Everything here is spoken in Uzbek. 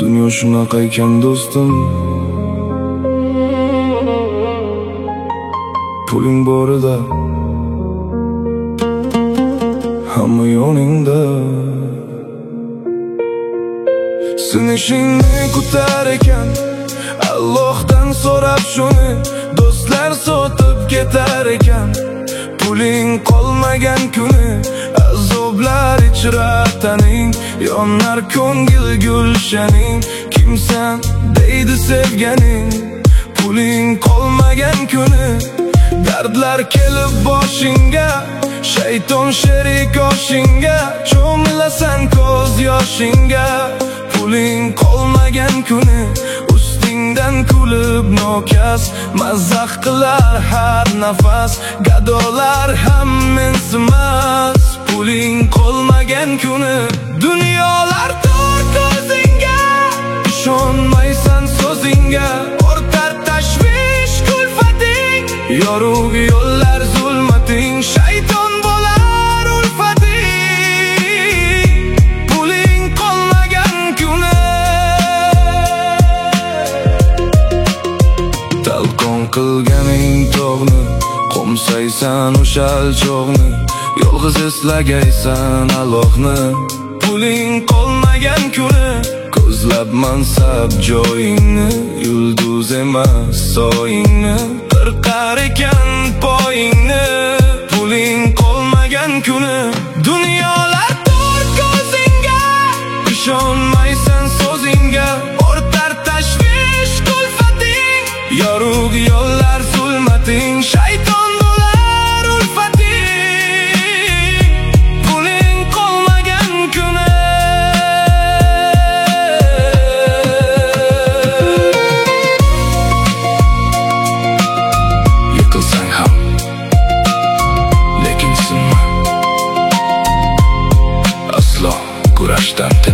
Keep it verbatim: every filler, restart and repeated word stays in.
Dunyo shunaqa ekan do'stim, puling borida hamma yoningda. Sinishingni kutar ekan Allohdan so'rab shuni, do'stlar sotib ketar ekan. Puling qolmagan kuni azoblar ichra taning, yonar ko'ngil gulshaning. Kimsan deydi sevganing, puling qolmagan kuni dardlar kelib boshingga, shayton sherik oshingga, cho'milasan ko'z yoshingga. Puling qolmagan kuni ustingdan kulib nokas, mazax qilar har nafas, gadolar ham mensimas. Puling qolmagan kuni dunyolar tor ko'zingga, ishonmaysan so'zingga, ortar tashvish kulfating, yorug' yo'llar zulmating, shayton bo'lar ulfating. Puling qolmagan kuni talqon qilganing tog'ni, qo'msaysan o'shal cho'g'ni, yolg'iz eslagaysan Allohni. Puling qolmagan kuni ko'zlab mansab joyingni, yulduz emas soyingni, qirqar ekan poyingni. Puling qolmagan kuni dunyolar tor ko'zingga, ishonmaysan so'zingga, ortar tashvish kulfating, yorug' yo'llar zulmating, shayton bo'lar ulfating. Puling qolmagan kuni yiqilsang ham lekin sinma, aslo kurashdan